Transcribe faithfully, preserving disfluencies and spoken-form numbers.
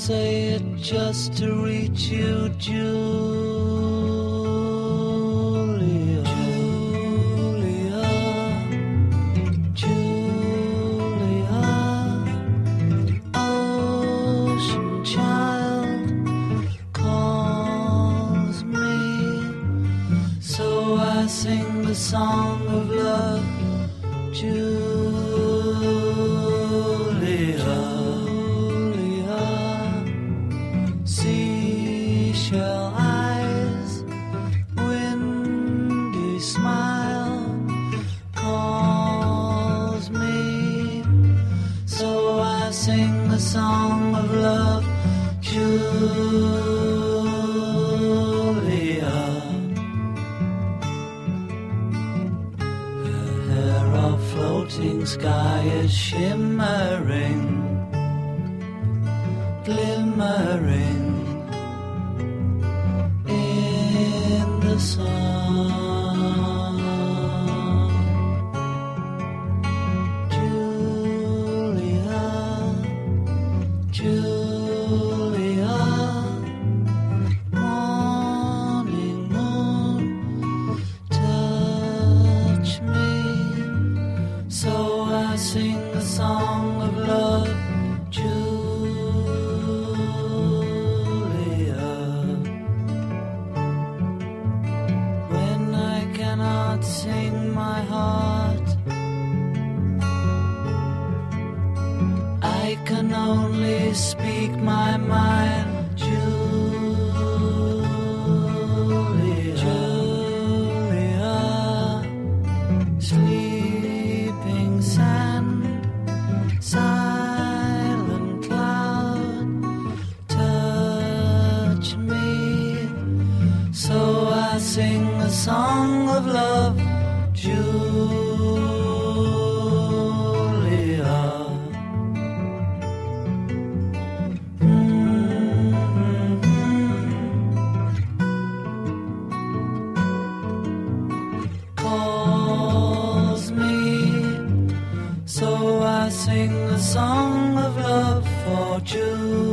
say it just to reach you, Julia. Julia, Julia, ocean child calls me, so I sing the song of love, Julia. Seashell eyes, windy smile calls me, so I sing the song of love, Julia. Her hair of floating sky is shimmering, glimmering in the sun. Julia, Julia, morning moon, touch me, so I sing the song of love, Julia. Sing my heart, I can only speak my mind, Julia. Julia, sleeping sand, silent cloud, touch me, so I sing the song of love, Julia. Mm-hmm. Calls me, so I sing the song of love for Julia.